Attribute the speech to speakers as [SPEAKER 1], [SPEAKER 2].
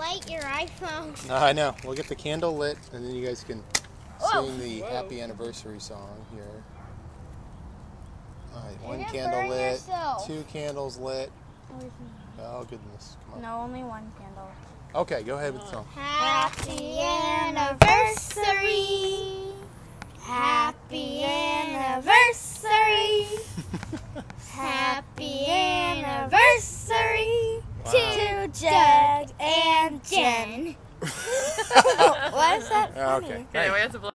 [SPEAKER 1] light your iPhone.
[SPEAKER 2] I know. We'll get the candle lit, and then you guys can sing the happy anniversary song here. All right, one candle lit,
[SPEAKER 1] yourself.
[SPEAKER 2] 2 candles lit. Oh, goodness. Come on.
[SPEAKER 3] No, only one candle.
[SPEAKER 2] Okay, go ahead with the song.
[SPEAKER 1] Happy anniversary. Happy anniversary. Happy anniversary to Jug and Jen. What is that?
[SPEAKER 2] Okay.
[SPEAKER 4] Okay, we have to blow.